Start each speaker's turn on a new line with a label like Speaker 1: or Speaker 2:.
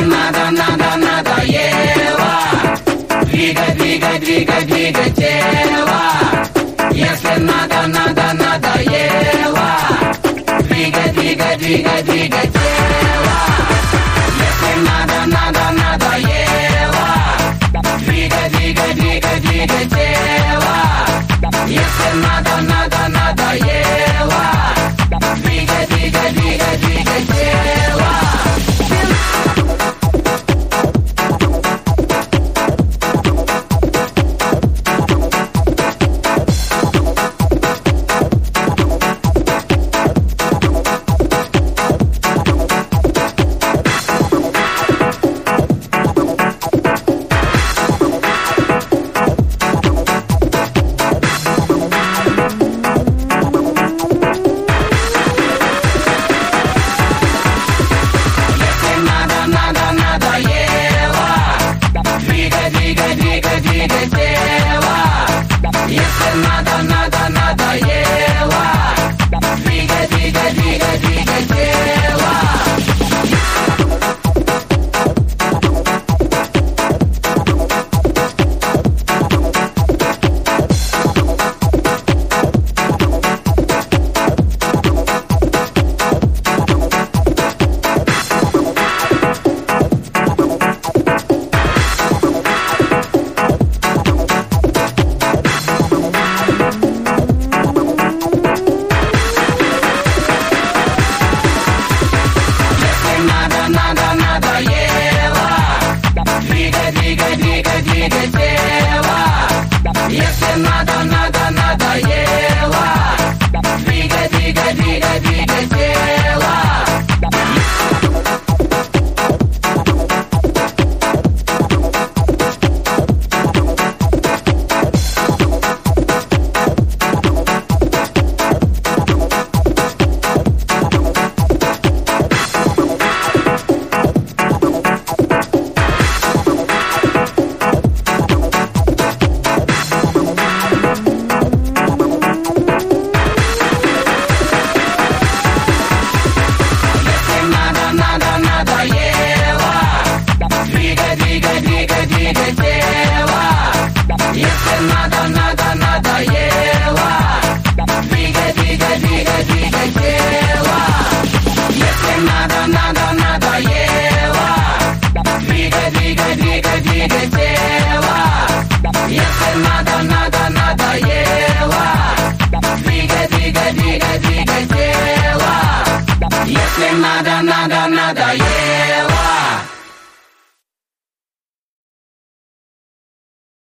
Speaker 1: надоело. Двигай тело. Если надоело. Двигай тело. Если надоело. Двигай тело. Если надоело. Двигай тело. Двигай тело. Если надоело. Двигай тело. Надоело. Двигай тело. Если надоело. Двигай тело. Двигай тело. Если надоело. Двигай тело. Если надоело. Двигай тело. Если надоело. Двигай тело. Если надоело.